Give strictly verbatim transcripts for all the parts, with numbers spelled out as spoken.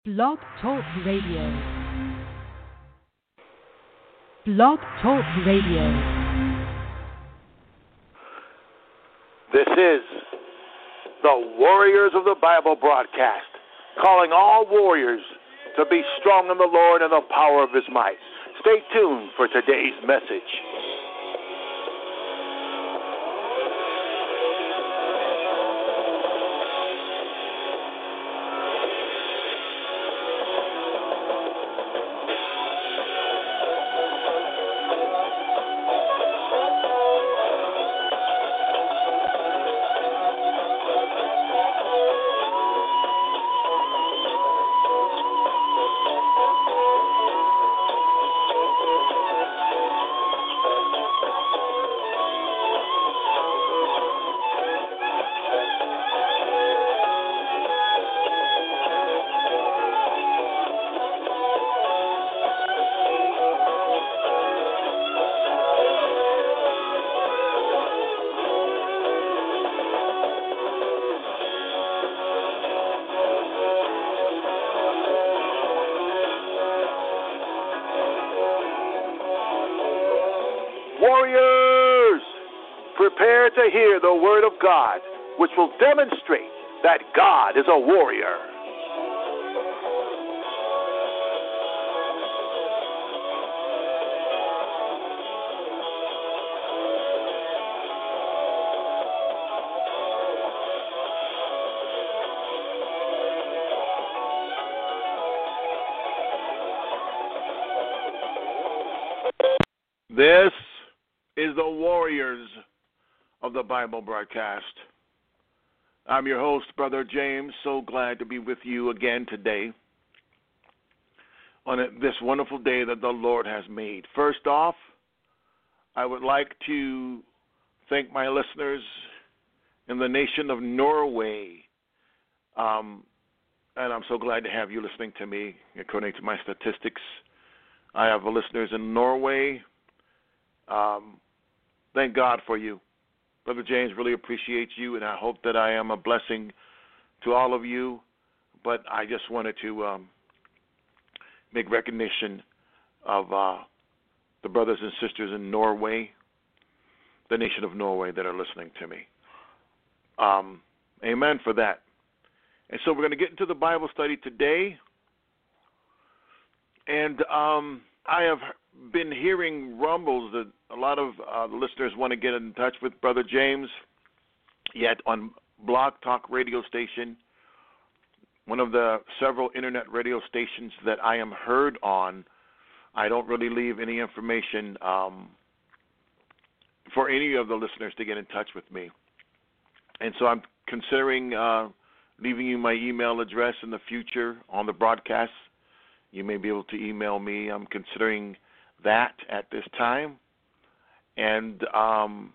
Blog Talk Radio. Blog Talk Radio. This is the Warriors of the Bible broadcast, calling all warriors to be strong in the Lord and the power of His might. Stay tuned for today's message. Warriors, prepare to hear the word of God, which will demonstrate that God is a warrior. This is the Warriors of the Bible broadcast. I'm your host, Brother James. So glad to be with you again today on this wonderful day that the Lord has made. First off, I would like to thank my listeners in the nation of Norway. Um, and I'm so glad to have you listening to me. According to my statistics, I have listeners in Norway. Um, thank God for you. Brother James really appreciates you, and I hope that I am a blessing to all of you. But I just wanted to um, make recognition of uh, the brothers and sisters in Norway, the nation of Norway, that are listening to me. Um, amen for that. And so we're going to get into the Bible study today. And um, I have been hearing rumbles that a lot of uh, the listeners want to get in touch with Brother James, yet on Blog Talk radio station, one of the several internet radio stations that I am heard on, I don't really leave any information um, for any of the listeners to get in touch with me. And so I'm considering uh, leaving you my email address in the future on the broadcast. You may be able to email me. I'm considering that at this time. And um,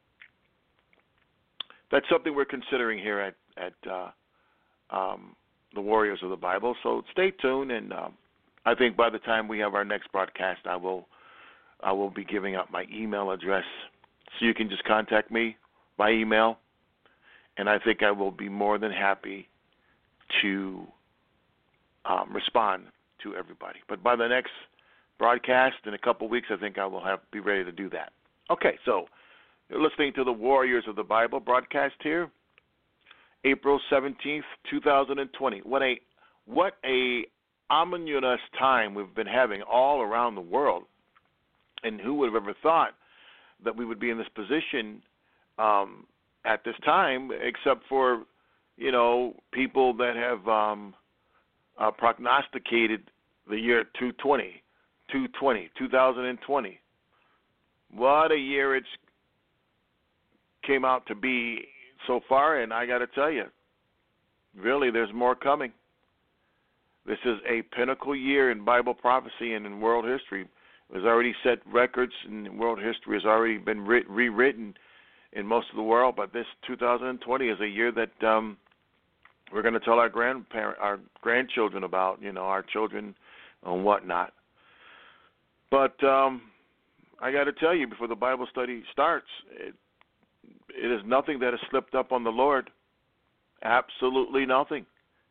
that's something we're considering here at, at uh, um, the Warriors of the Bible. So stay tuned, and um, I think by the time we have our next broadcast, I will I will be giving out my email address, so you can just contact me by email, and I think I will be more than happy to um, respond to everybody. But by the next broadcast in a couple weeks, I think I will have be ready to do that. Okay, so you're listening to the Warriors of the Bible broadcast here, April seventeenth, twenty twenty. What a what a ominous time we've been having all around the world, and who would have ever thought that we would be in this position um, at this time, except for, you know, people that have um, uh, prognosticated the year two twenty, two twenty, two thousand twenty. What a year it's came out to be so far, and I got to tell you, really, there's more coming. This is a pinnacle year in Bible prophecy and in world history. It has already set records, and world history has already been re- rewritten in most of the world, but this two thousand twenty is a year that um, we're going to tell our grandparent, our grandchildren about, you know, our children and whatnot. But um, I got to tell you, before the Bible study starts, it, it is nothing that has slipped up on the Lord. Absolutely nothing.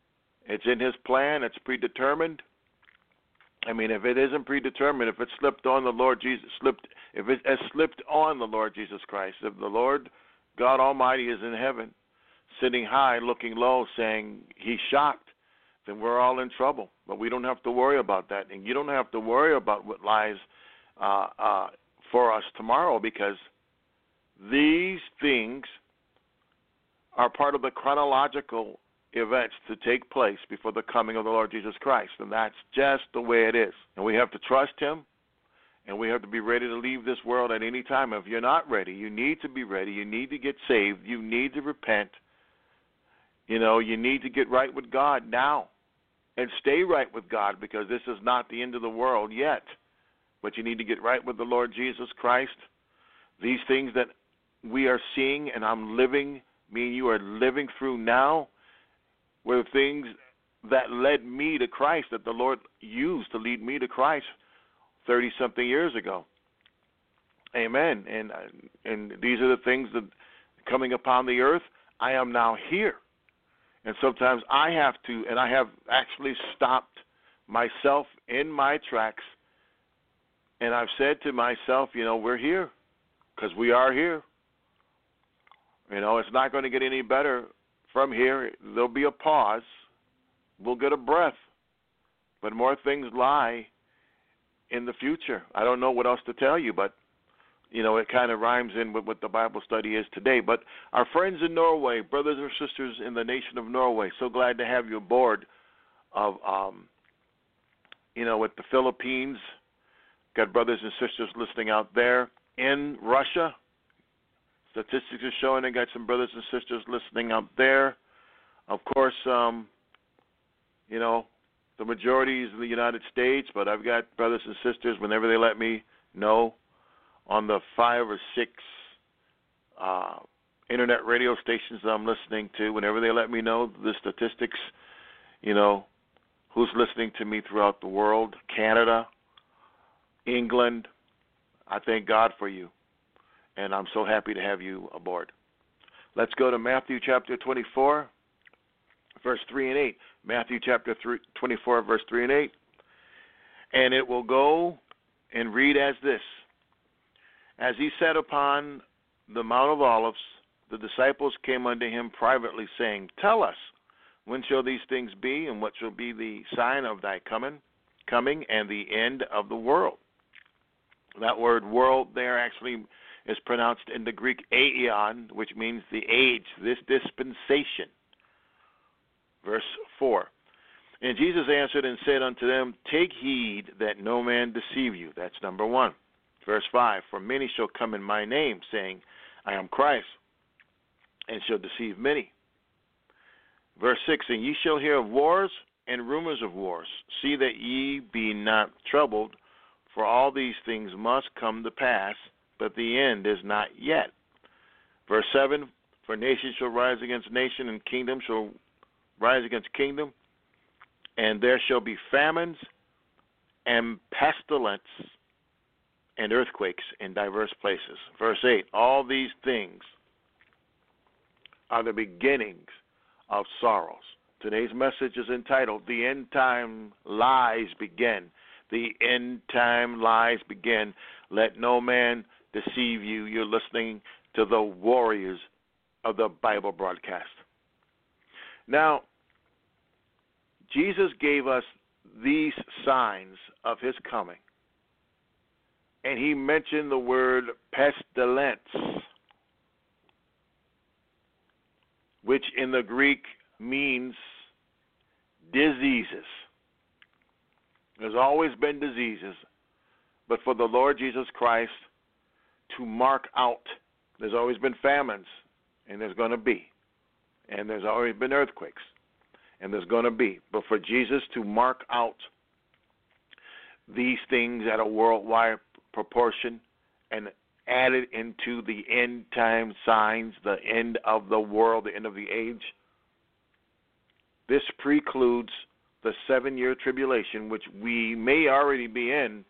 It's in his plan. It's predetermined. I mean, if it isn't predetermined, if it slipped on the Lord Jesus, slipped, if it has slipped on the Lord Jesus Christ, if the Lord God Almighty is in heaven, sitting high, looking low, saying he's shocked, then we're all in trouble. But we don't have to worry about that, and you don't have to worry about what lies uh, uh, for us tomorrow, because these things are part of the chronological events to take place before the coming of the Lord Jesus Christ, and that's just the way it is. And we have to trust him, and we have to be ready to leave this world at any time. If you're not ready, you need to be ready. You need to get saved. You need to repent. You know, you need to get right with God now and stay right with God, because this is not the end of the world yet. But you need to get right with the Lord Jesus Christ. These things that we are seeing and I'm living, me and you are living through now, were things that led me to Christ, that the Lord used to lead me to Christ thirty-something years ago. Amen. And and these are the things that coming upon the earth, I am now here. And sometimes I have to, and I have actually stopped myself in my tracks, and I've said to myself, you know, we're here because we are here. You know, it's not going to get any better from here. There'll be a pause. We'll get a breath. But more things lie in the future. I don't know what else to tell you, but, you know, it kind of rhymes in with what the Bible study is today. But our friends in Norway, brothers and sisters in the nation of Norway, so glad to have you aboard of, um, you know, with the Philippines. Got brothers and sisters listening out there. In Russia, statistics are showing I got some brothers and sisters listening out there. Of course, um, you know, the majority is in the United States, but I've got brothers and sisters whenever they let me know on the five or six uh, internet radio stations that I'm listening to, whenever they let me know the statistics, you know, who's listening to me throughout the world, Canada, England. I thank God for you, and I'm so happy to have you aboard. Let's go to Matthew chapter twenty-four, verse three and eight. Matthew chapter twenty-four, verse three and eight. And it will go and read as this. As he sat upon the Mount of Olives, the disciples came unto him privately, saying, Tell us, when shall these things be, and what shall be the sign of thy coming, coming and the end of the world? That word world there actually is pronounced in the Greek aeon, which means the age, this dispensation. Verse four. And Jesus answered and said unto them, Take heed that no man deceive you. That's number one. Verse five. For many shall come in my name, saying, I am Christ, and shall deceive many. Verse six. And ye shall hear of wars and rumors of wars. See that ye be not troubled, for all these things must come to pass, but the end is not yet. Verse seven. For nation shall rise against nation, and kingdom shall rise against kingdom, and there shall be famines and pestilence and earthquakes in diverse places. Verse eight, all these things are the beginnings of sorrows. Today's message is entitled, The End Time Lies Begin. The End Time Lies Begin. Let no man deceive you. You're listening to the warriors of the Bible broadcast. Now, Jesus gave us these signs of his coming, and he mentioned the word pestilence, which in the Greek means diseases. There's always been diseases, but for the Lord Jesus Christ to mark out, there's always been famines, and there's going to be, and there's always been earthquakes, and there's going to be. But for Jesus to mark out these things at a worldwide proportion and add it into the end time signs, the end of the world, the end of the age, this precludes the seven-year tribulation, which we may already be in.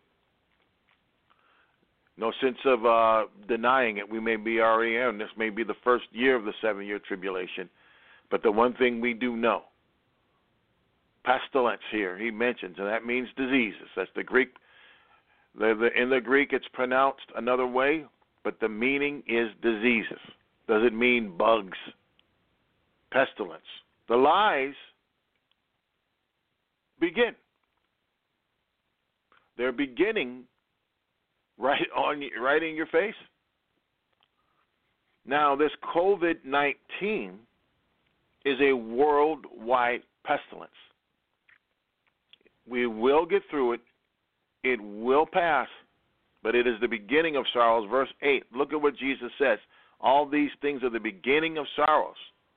No sense of uh, denying it. We may be already in. This may be the first year of the seven-year tribulation. But the one thing we do know pestilence here he mentions, and that means diseases. That's the Greek. The, the, in the Greek, it's pronounced another way, but the meaning is diseases. Does it mean bugs? Pestilence. The lies begin. They're beginning right on, right in your face. Now, this COVID nineteen is a worldwide pestilence. We will get through it. It will pass, but it is the beginning of sorrows. Verse eight, look at what Jesus says. All these things are the beginning of sorrows.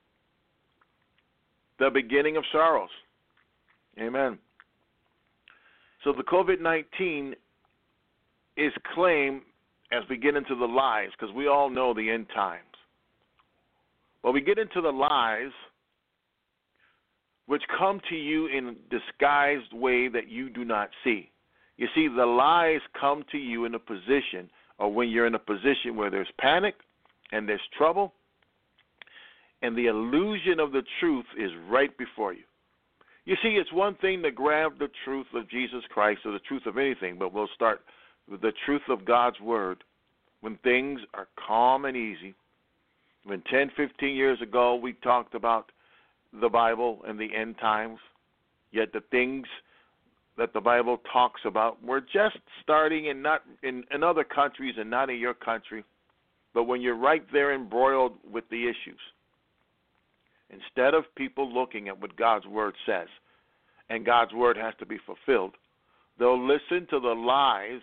The beginning of sorrows. Amen. So the COVID nineteen is claimed as we get into the lies, because we all know the end times. But we get into the lies which come to you in a disguised way that you do not see. You see, the lies come to you in a position, or when you're in a position where there's panic and there's trouble, and the illusion of the truth is right before you. You see, it's one thing to grab the truth of Jesus Christ or the truth of anything, but we'll start with the truth of God's Word when things are calm and easy. When ten, fifteen years ago we talked about the Bible and the end times, yet the things that the Bible talks about were just starting in not in, in other countries and not in your country. But when you're right there embroiled with the issues, instead of people looking at what God's Word says, and God's Word has to be fulfilled, they'll listen to the lies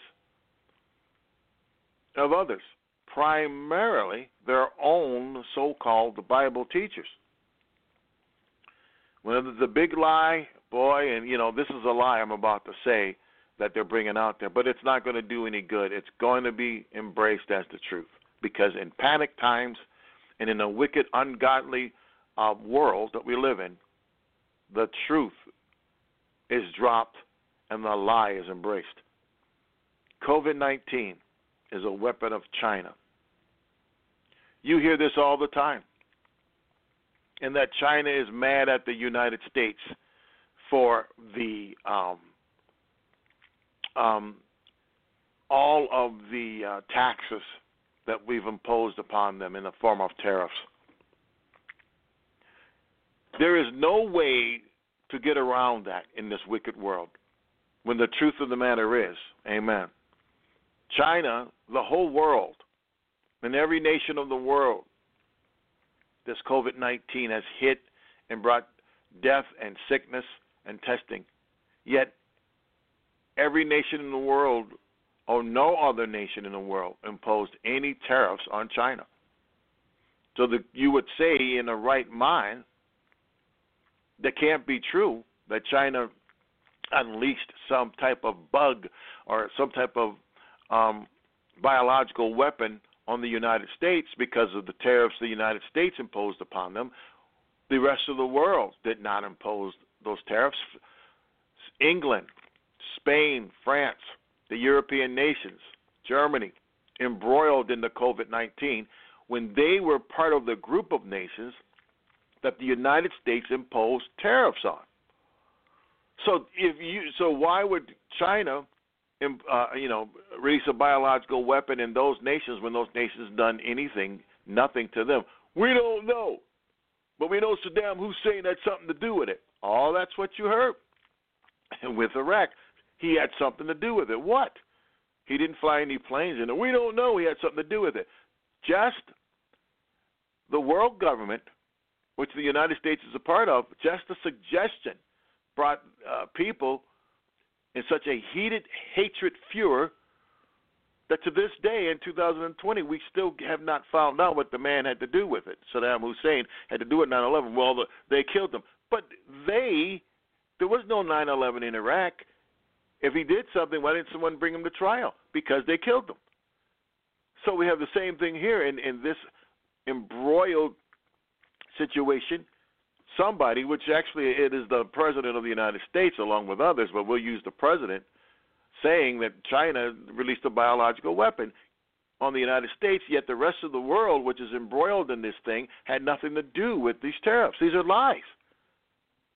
of others, primarily their own so-called Bible teachers. When the big lie, boy, and, you know, this is a lie I'm about to say that they're bringing out there, but it's not going to do any good. It's going to be embraced as the truth, because in panic times and in a wicked, ungodly uh, world that we live in, the truth is dropped and the lie is embraced. COVID nineteen is a weapon of China. You hear this all the time. And that China is mad at the United States for the um, um, all of the uh, taxes that we've imposed upon them in the form of tariffs. There is no way to get around that in this wicked world, when the truth of the matter is, amen, China, the whole world, and every nation of the world, this COVID nineteen has hit and brought death and sickness and testing. Yet every nation in the world, or no other nation in the world, imposed any tariffs on China. So that you would say in the right mind, that can't be true, that China unleashed some type of bug or some type of um, biological weapon on the United States because of the tariffs the United States imposed upon them. The rest of the world did not impose those tariffs. England, Spain, France, the European nations, Germany, embroiled in the COVID nineteen when they were part of the group of nations that the United States imposed tariffs on. So if you, so why would China Uh, you know, release a biological weapon in those nations when those nations done anything, nothing to them? We don't know. But we know Saddam Hussein had something to do with it. Oh, that's what you heard. And with Iraq, he had something to do with it. What? He didn't fly any planes in it. We don't know he had something to do with it. Just the world government, which the United States is a part of, just a suggestion brought uh, people in such a heated hatred furor that to this day in two thousand twenty we still have not found out what the man had to do with it. Saddam Hussein had to do it nine eleven. Well, the, they killed him. But they, there was no nine eleven in Iraq. If he did something, why didn't someone bring him to trial? Because they killed him. So we have the same thing here in, in this embroiled situation. Somebody, which actually it is the President of the United States along with others, but we'll use the President, saying that China released a biological weapon on the United States, yet the rest of the world, which is embroiled in this thing, had nothing to do with these tariffs. These are lies.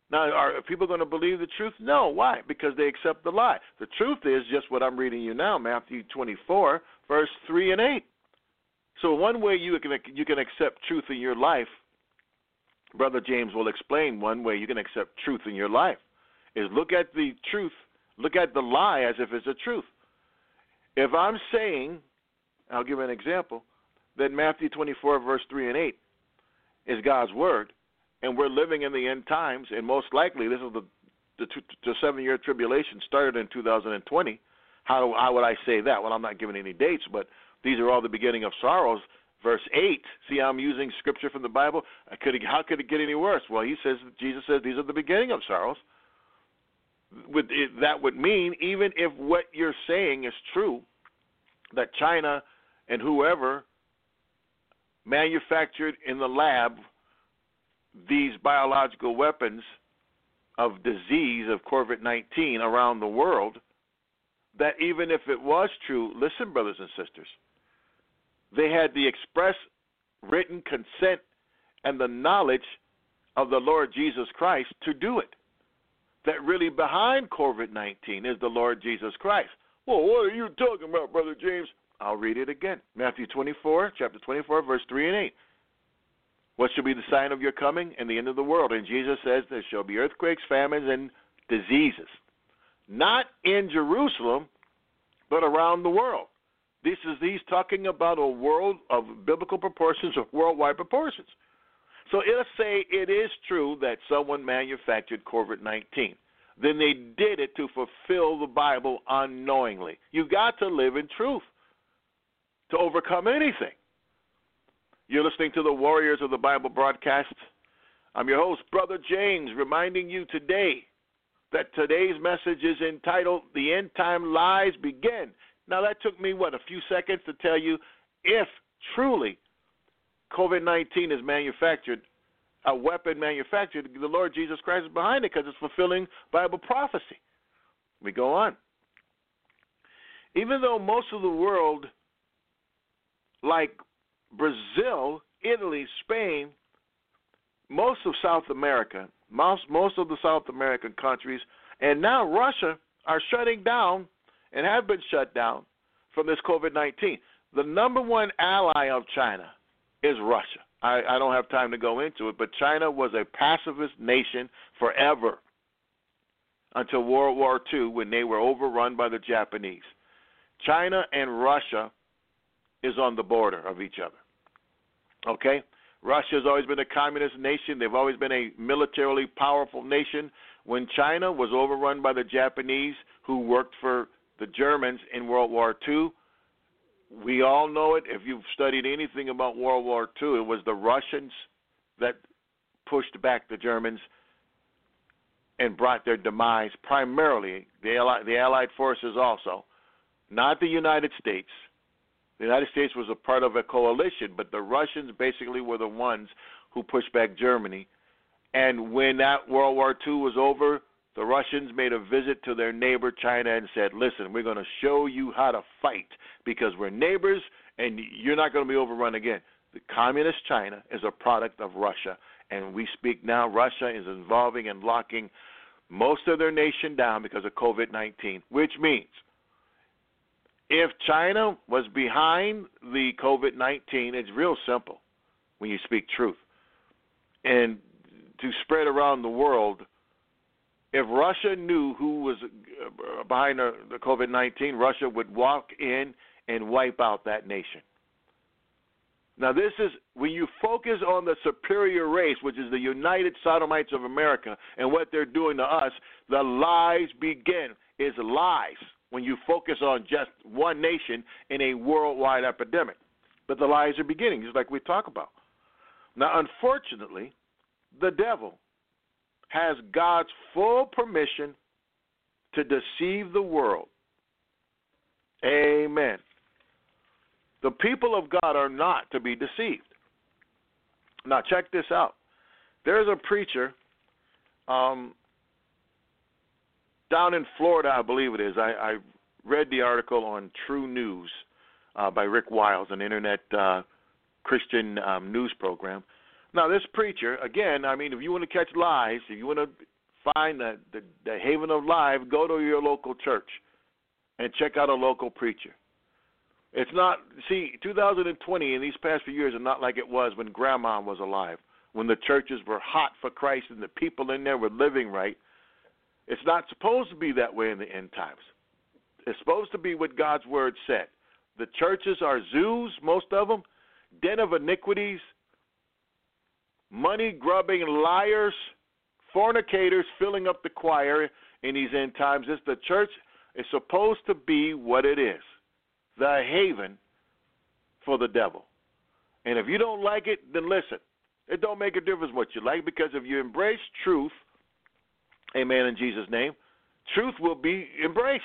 Now, are people going to believe the truth? No. Why? Because they accept the lie. The truth is just what I'm reading you now, Matthew twenty-four, verse three and eight. So one way you can you can accept truth in your life, Brother James will explain one way you can accept truth in your life, is look at the truth, look at the lie as if it's a truth. If I'm saying, I'll give an example, that Matthew twenty-four, verse three and eight is God's word, and we're living in the end times, and most likely this is the the, two, the seven-year tribulation started in two thousand twenty. How, how would I say that? Well, I'm not giving any dates, but these are all the beginning of sorrows. Verse eight, see how I'm using scripture from the Bible? I could, how could it get any worse? Well, he says, Jesus says these are the beginning of sorrows. Would it, that would mean even if what you're saying is true, that China and whoever manufactured in the lab these biological weapons of disease of COVID nineteen around the world, that even if it was true, listen, brothers and sisters, they had the express written consent and the knowledge of the Lord Jesus Christ to do it. That really behind COVID nineteen is the Lord Jesus Christ. Well, what are you talking about, Brother James? I'll read it again. Matthew twenty-four, chapter twenty-four, verse three and eight. What shall be the sign of your coming and the end of the world? And Jesus says there shall be earthquakes, famines, and diseases. Not in Jerusalem, but around the world. This is he's talking about a world of biblical proportions, of worldwide proportions. So let's say it is true that someone manufactured COVID nineteen. Then they did it to fulfill the Bible unknowingly. You've got to live in truth to overcome anything. You're listening to the Warriors of the Bible broadcast. I'm your host, Brother James, reminding you today that today's message is entitled, The End Time Lies Begin. Now, that took me, what, a few seconds to tell you if truly COVID nineteen is manufactured, a weapon manufactured, the Lord Jesus Christ is behind it because it's fulfilling Bible prophecy. We go on. Even though most of the world, like Brazil, Italy, Spain, most of South America, most, most of the South American countries, and now Russia are shutting down and have been shut down from this COVID nineteen. The number one ally of China is Russia. I, I don't have time to go into it, but China was a pacifist nation forever until World War Two when they were overrun by the Japanese. China and Russia is on the border of each other. Okay? Russia has always been a communist nation. They've always been a militarily powerful nation. When China was overrun by the Japanese who worked for the Germans in World War Two, we all know it. If you've studied anything about World War Two, it was the Russians that pushed back the Germans and brought their demise, primarily the Allied, the Allied forces also, not the United States. The United States was a part of a coalition, but the Russians basically were the ones who pushed back Germany. And when that World War Two was over, the Russians made a visit to their neighbor China and said, listen, we're going to show you how to fight because we're neighbors and you're not going to be overrun again. The communist China is a product of Russia, and we speak now Russia is involving and locking most of their nation down because of COVID nineteen, which means if China was behind the COVID nineteen, it's real simple when you speak truth. And to spread around the world, if Russia knew who was behind the COVID nineteen, Russia would walk in and wipe out that nation. Now, this is when you focus on the superior race, which is the United Sodomites of America, and what they're doing to us, the lies begin. It's lies when you focus on just one nation in a worldwide epidemic. But the lies are beginning, just like we talk about. Now, unfortunately, the devil has God's full permission to deceive the world. Amen. The people of God are not to be deceived. Now, check this out. There's a preacher um, down in Florida, I believe it is. I, I read the article on True News uh, by Rick Wiles, an internet uh, Christian um, news program. Now, this preacher, again, I mean, if you want to catch lies, if you want to find the, the, the haven of life, go to your local church and check out a local preacher. It's not, see, two thousand twenty in these past few years are not like it was when Grandma was alive, when the churches were hot for Christ and the people in there were living right. It's not supposed to be that way in the end times. It's supposed to be what God's word said. The churches are zoos, most of them, den of iniquities, money-grubbing liars, fornicators filling up the choir in these end times. It's the church is supposed to be what it is, the haven for the devil. And if you don't like it, then listen. It don't make a difference what you like, because if you embrace truth, amen, in Jesus' name, truth will be embraced.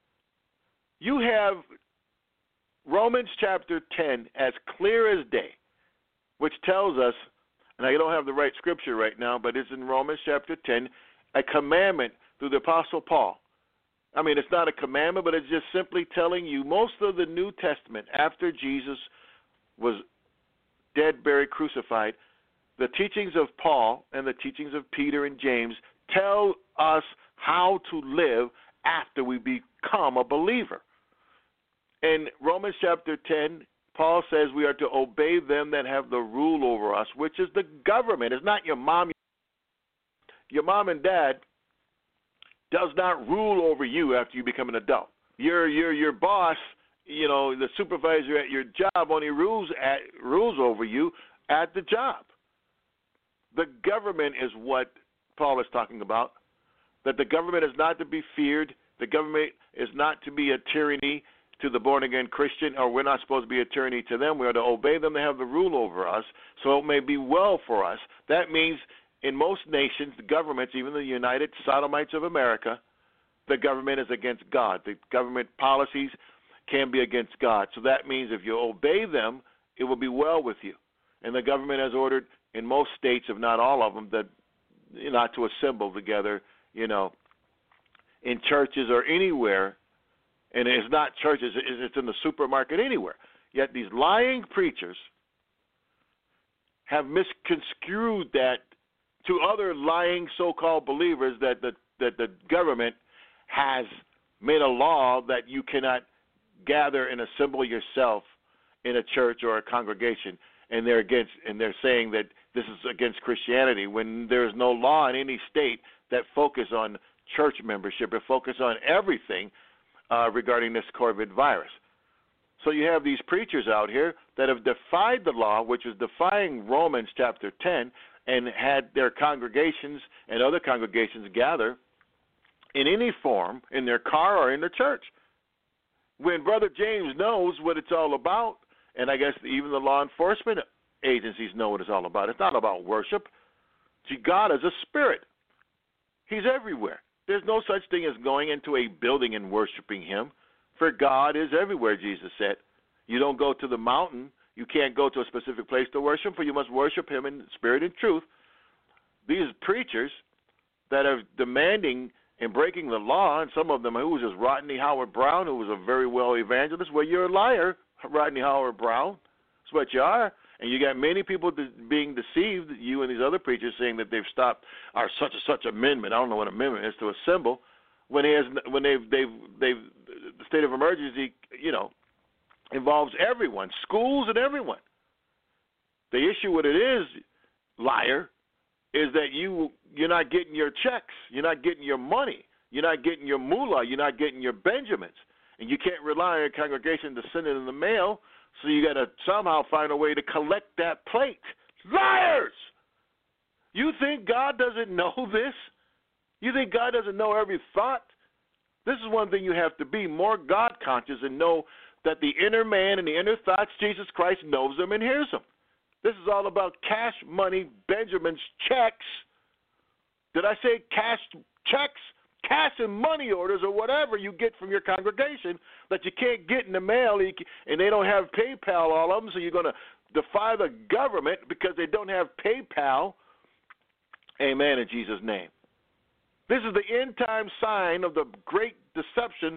You have Romans chapter ten as clear as day, which tells us, and I don't have the right scripture right now, but it's in Romans chapter ten, a commandment through the Apostle Paul. I mean, it's not a commandment, but it's just simply telling you most of the New Testament, after Jesus was dead, buried, crucified, the teachings of Paul and the teachings of Peter and James tell us how to live after we become a believer. In Romans chapter ten, Paul says we are to obey them that have the rule over us, which is the government. It's not your mom. Your mom and dad does not rule over you after you become an adult. Your your your boss, you know, the supervisor at your job only rules at rules over you at the job. The government is what Paul is talking about. That the government is not to be feared. The government is not to be a tyranny to the born-again Christian, or we're not supposed to be a tyranny to them. We are to obey them to have the rule over us, so it may be well for us. That means in most nations, the governments, even the United Sodomites of America, the government is against God. The government policies can be against God. So that means if you obey them, it will be well with you. And the government has ordered in most states, if not all of them, that not to assemble together, you know, in churches or anywhere. And it's not churches, it's in the supermarket, anywhere. Yet these lying preachers have misconstrued that to other lying so-called believers that the, that the government has made a law that you cannot gather and assemble yourself in a church or a congregation, and they're against, and they're saying that this is against Christianity, when there's no law in any state that focus on church membership or focus on everything Uh, regarding this COVID virus. So you have these preachers out here that have defied the law, which is defying Romans chapter ten, and had their congregations and other congregations gather in any form, in their car or in the church. When Brother James knows what it's all about, and I guess even the law enforcement agencies know what it's all about. It's not about worship. See, God is a spirit. He's everywhere. There's no such thing as going into a building and worshiping him, for God is everywhere, Jesus said. You don't go to the mountain. You can't go to a specific place to worship, for you must worship him in spirit and truth. These preachers that are demanding and breaking the law, and some of them, who was just Rodney Howard Brown, who was a very well evangelist, well, you're a liar, Rodney Howard Brown. That's what you are. And you got many people being deceived, you and these other preachers, saying that they've stopped our such and such amendment. I don't know what amendment is, to assemble, when he has, when they've they've they've the state of emergency, you know, involves everyone, schools and everyone. The issue with it is, liar, is that you you're not getting your checks, you're not getting your money, you're not getting your moolah, you're not getting your Benjamins, and you can't rely on your congregation to send it in the mail. So you got to somehow find a way to collect that plate. Liars! You think God doesn't know this? You think God doesn't know every thought? This is one thing you have to be more God conscious and know that the inner man and the inner thoughts, Jesus Christ knows them and hears them. This is all about cash money, Benjamin's checks. Did I say cash checks? Cash and money orders or whatever you get from your congregation that you can't get in the mail, and they don't have PayPal, all of them, so you're going to defy the government because they don't have PayPal. Amen, in Jesus' name. This is the end-time sign of the great deception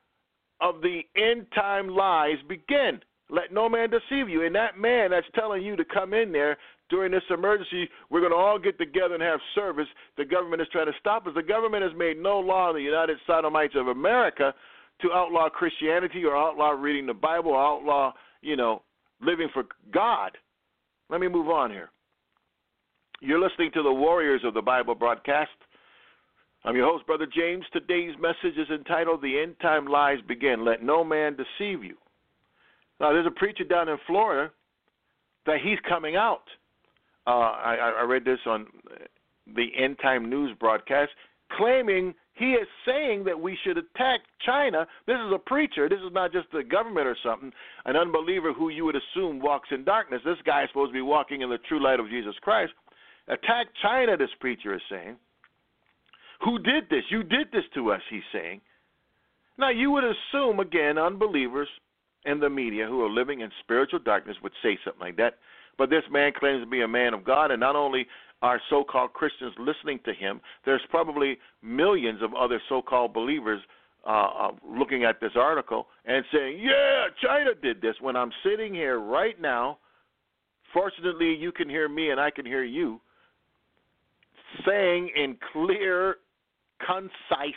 of the end-time lies begin. Let no man deceive you. And that man that's telling you to come in there during this emergency, we're going to all get together and have service. The government is trying to stop us. The government has made no law in the United Sodomites of America to outlaw Christianity or outlaw reading the Bible or outlaw, you know, living for God. Let me move on here. You're listening to the Warriors of the Bible broadcast. I'm your host, Brother James. Today's message is entitled, The End Time Lies Begin. Let no man deceive you. Now, there's a preacher down in Florida that he's coming out. Uh, I, I read this on the End Time News broadcast, claiming he is saying that we should attack China. This is a preacher. This is not just the government or something, an unbeliever who you would assume walks in darkness. This guy is supposed to be walking in the true light of Jesus Christ. Attack China, this preacher is saying. Who did this? You did this to us, he's saying. Now, you would assume, again, unbelievers in the media who are living in spiritual darkness would say something like that. But this man claims to be a man of God, and not only are so-called Christians listening to him, there's probably millions of other so-called believers uh, uh, looking at this article and saying, yeah, China did this, when I'm sitting here right now. Fortunately, you can hear me and I can hear you saying in clear, concise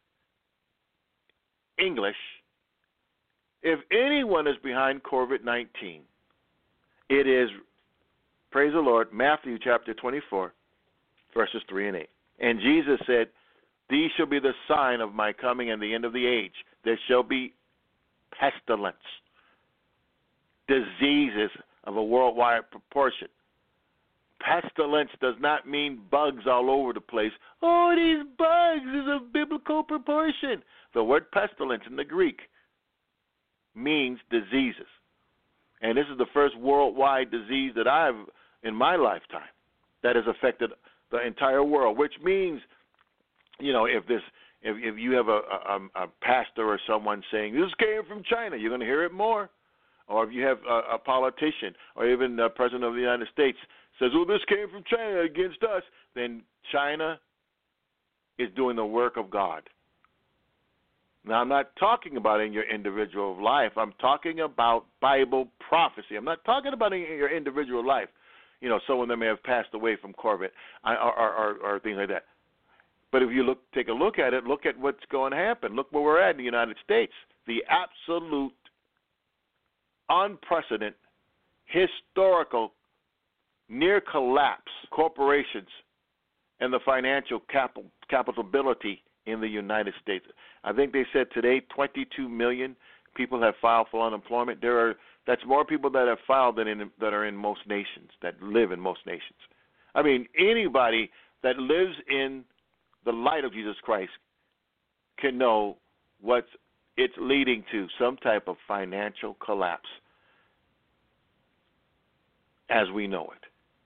English, if anyone is behind COVID nineteen, it is, praise the Lord, Matthew chapter twenty-four, verses three and eight. And Jesus said, these shall be the sign of my coming and the end of the age. There shall be pestilence, diseases of a worldwide proportion. Pestilence does not mean bugs all over the place. Oh, these bugs is of biblical proportion. The word pestilence in the Greek means diseases. And this is the first worldwide disease that I've, in my lifetime, that has affected the entire world, which means, you know, if this, if, if you have a, a, a pastor or someone saying, this came from China, you're going to hear it more. Or if you have a, a politician or even the President of the United States says, oh, this came from China against us, then China is doing the work of God. Now, I'm not talking about in your individual life. I'm talking about Bible prophecy. I'm not talking about in your individual life. You know, someone that may have passed away from COVID or, or, or, or things like that. But if you look, take a look at it, look at what's going to happen. Look where we're at in the United States. The absolute, unprecedented, historical, near collapse corporations and the financial capital, capitability in the United States. I think they said today twenty-two million people have filed for unemployment. There are that's more people that have filed than in, that are in most nations, that live in most nations. I mean, anybody that lives in the light of Jesus Christ can know what it's leading to, some type of financial collapse as we know it.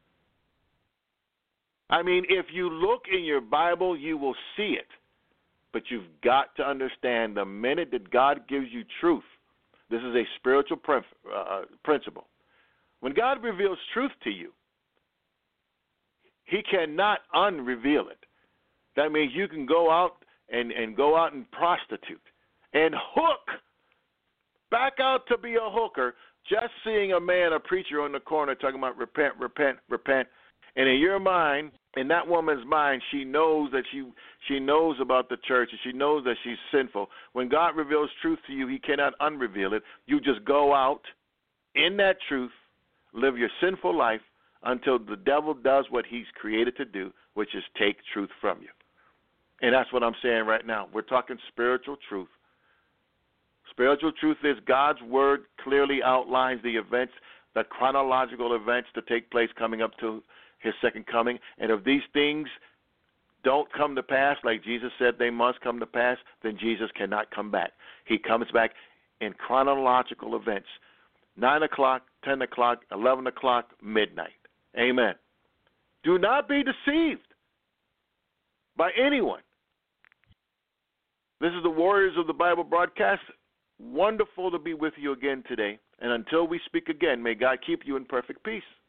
I mean, if you look in your Bible, you will see it. But you've got to understand the minute that God gives you truth, this is a spiritual uh, principle. When God reveals truth to you, he cannot unreveal it. That means you can go out and, and go out and prostitute and hook, back out to be a hooker, just seeing a man, a preacher on the corner talking about repent, repent, repent. And in your mind, in that woman's mind, she knows that she she knows about the church and she knows that she's sinful. When God reveals truth to you, he cannot unreveal it. You just go out in that truth, live your sinful life until the devil does what he's created to do, which is take truth from you. And that's what I'm saying right now. We're talking spiritual truth. Spiritual truth is God's word clearly outlines the events, the chronological events to take place coming up to his second coming. And if these things don't come to pass, like Jesus said they must come to pass, then Jesus cannot come back. He comes back in chronological events, nine o'clock, ten o'clock, eleven o'clock, midnight. Amen. Do not be deceived by anyone. This is the Warriors of the Bible broadcast. Wonderful to be with you again today. And until we speak again, may God keep you in perfect peace.